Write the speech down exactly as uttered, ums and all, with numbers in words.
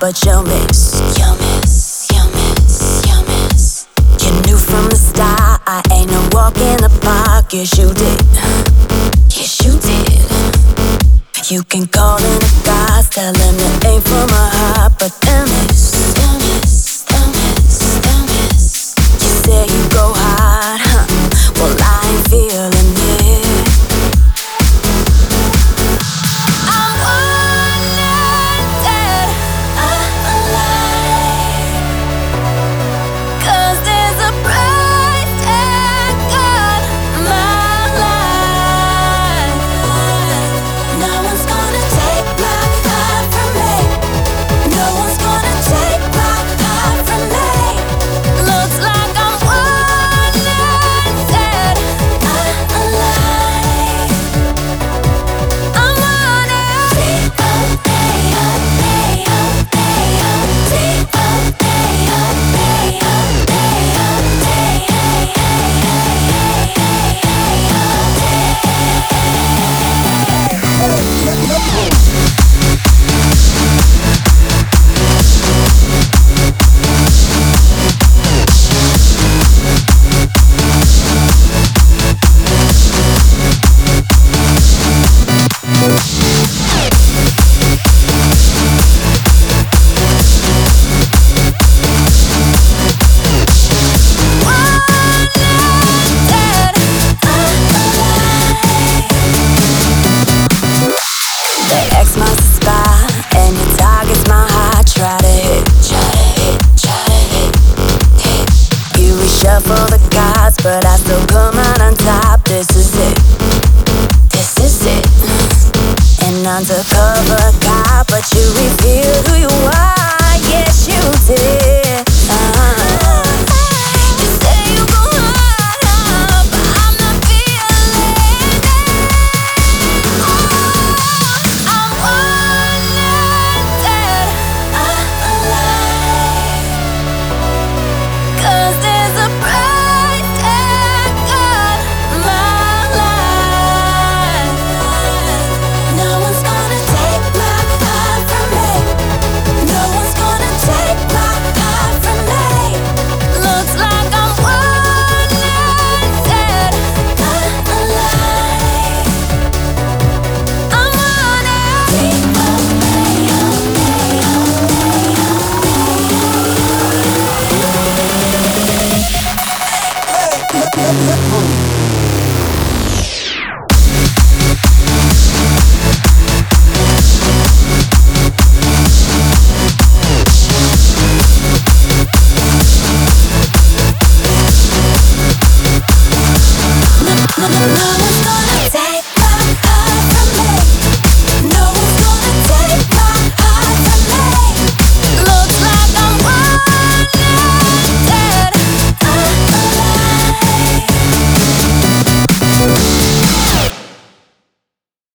but you'll miss. You'll miss, you'll miss, you'll miss. You knew from the start I ain't no walk in the park. Yes, you did. Yes, you did. You can call in the guys, tell them it ain't from my heart, but they'll miss. They'll miss, they'll miss, they'll miss. You say you go hard, huh? Well, I ain't feeling it. But I still come out on top. This is it. This is it. And undercover